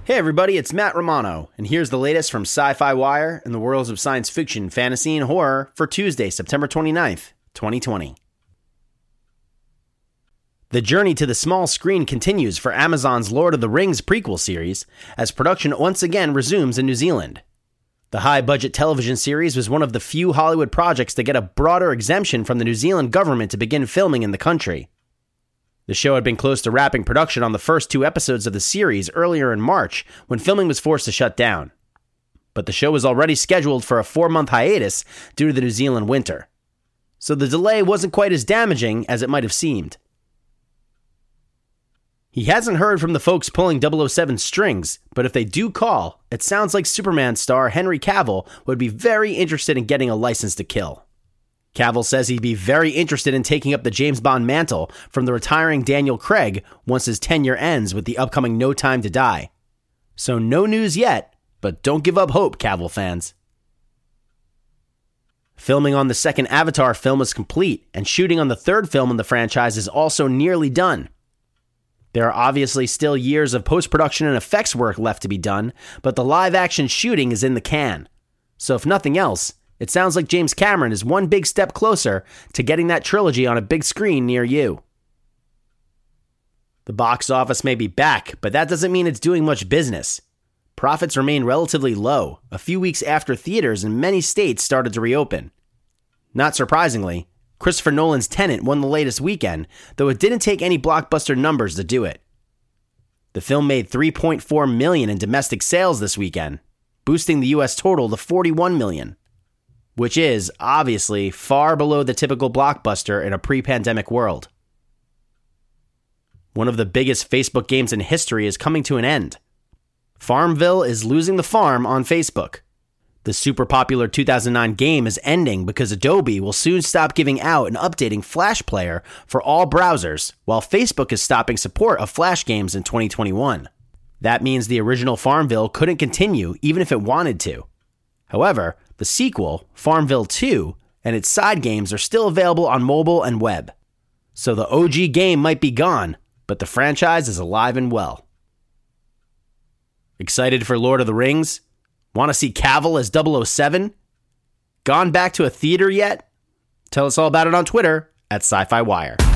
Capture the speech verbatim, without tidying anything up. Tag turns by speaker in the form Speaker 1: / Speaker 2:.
Speaker 1: Hey everybody, it's Matt Romano, and here's the latest from Sci-Fi Wire in the worlds of science fiction, fantasy, and horror for Tuesday, September twenty-ninth, twenty twenty. The journey to the small screen continues for Amazon's Lord of the Rings prequel series, as production once again resumes in New Zealand. The high-budget television series was one of the few Hollywood projects to get a broader exemption from the New Zealand government to begin filming in the country. The show had been close to wrapping production on the first two episodes of the series earlier in March, when filming was forced to shut down. But the show was already scheduled for a four-month hiatus due to the New Zealand winter. So the delay wasn't quite as damaging as it might have seemed. He hasn't heard from the folks pulling double oh seven strings, but if they do call, it sounds like Superman star Henry Cavill would be very interested in getting a license to kill. Cavill says he'd be very interested in taking up the James Bond mantle from the retiring Daniel Craig once his tenure ends with the upcoming No Time to Die. So no news yet, but don't give up hope, Cavill fans. Filming on the second Avatar film is complete, and shooting on the third film in the franchise is also nearly done. There are obviously still years of post-production and effects work left to be done, but the live-action shooting is in the can. So if nothing else, it sounds like James Cameron is one big step closer to getting that trilogy on a big screen near you. The box office may be back, but that doesn't mean it's doing much business. Profits remain relatively low, a few weeks after theaters in many states started to reopen. Not surprisingly, Christopher Nolan's Tenet won the latest weekend, though it didn't take any blockbuster numbers to do it. The film made three point four million dollars in domestic sales this weekend, boosting the U S total to forty-one million dollars. Which is, obviously, far below the typical blockbuster in a pre-pandemic world. One of the biggest Facebook games in history is coming to an end. Farmville is losing the farm on Facebook. The super popular two thousand nine game is ending because Adobe will soon stop giving out and updating Flash Player for all browsers, while Facebook is stopping support of Flash games in twenty twenty-one. That means the original Farmville couldn't continue even if it wanted to. However, the sequel, Farmville two, and its side games are still available on mobile and web. So the O G game might be gone, but the franchise is alive and well. Excited for Lord of the Rings? Want to see Cavill as double oh seven? Gone back to a theater yet? Tell us all about it on Twitter at Sci-Fi Wire.